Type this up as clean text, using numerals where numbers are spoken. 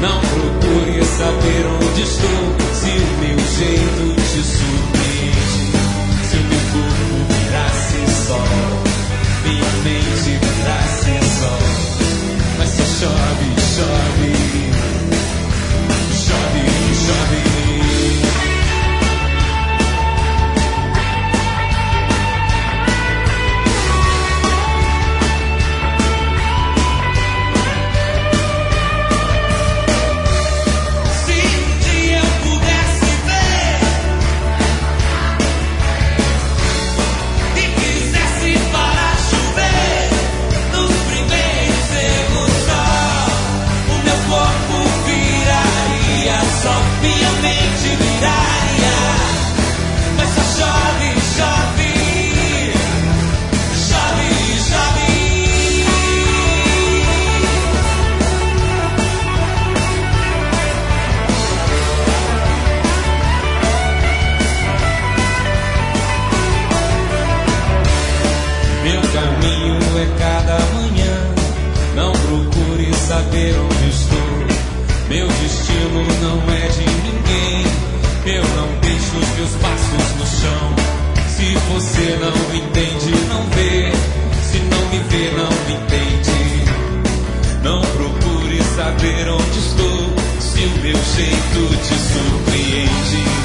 Não procure saber onde estou, se o meu jeito te surpreende. Se o meu corpo virasse sol, minha mente virasse sol. Mas só chove, chove, chove, chove. Saber onde estou, meu destino não é de ninguém. Eu não deixo os meus passos no chão. Se você não entende, não vê. Se não me vê, não me entende. Não procure saber onde estou, se o meu jeito te surpreende.